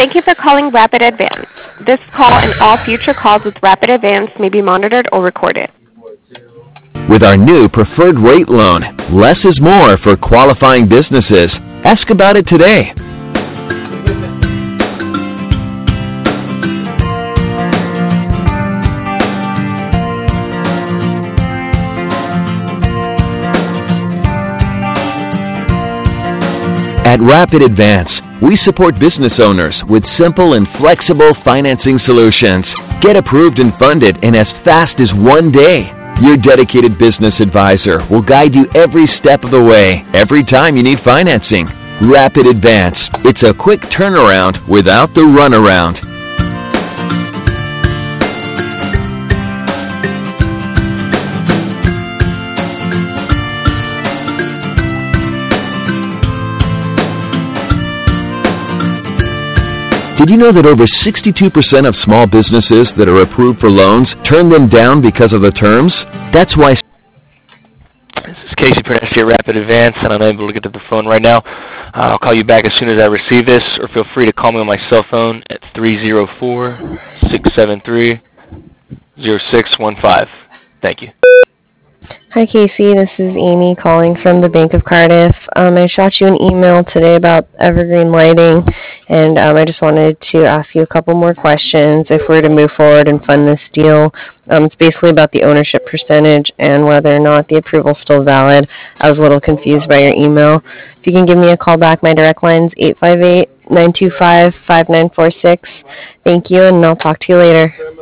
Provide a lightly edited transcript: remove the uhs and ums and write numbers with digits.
Thank you for calling Rapid Advance. This call and all future calls with Rapid Advance may be monitored or recorded. With our new preferred rate loan, less is more for qualifying businesses. Ask about it today. At Rapid Advance, we support business owners with simple and flexible financing solutions. Get approved and funded in as fast as one day. Your dedicated business advisor will guide you every step of the way, every time you need financing. Rapid Advance. It's a quick turnaround without the runaround. Did you know that over 62% of small businesses that are approved for loans turn them down because of the terms? That's why... This is Casey Pernesty at Rapid Advance, and I'm unable to get to the phone right now. I'll call you back as soon as I receive this, or feel free to call me on my cell phone at 304-673-0615. Thank you. Hi Casey, this is Amy calling from the Bank of Cardiff. I shot you an email today about Evergreen Lighting, and I just wanted to ask you a couple more questions if we're to move forward and fund this deal. It's basically about the ownership percentage and whether or not the approval is still valid. I was a little confused by your email. If you can give me a call back, my direct line is 858-925-5946. Thank you, and I'll talk to you later.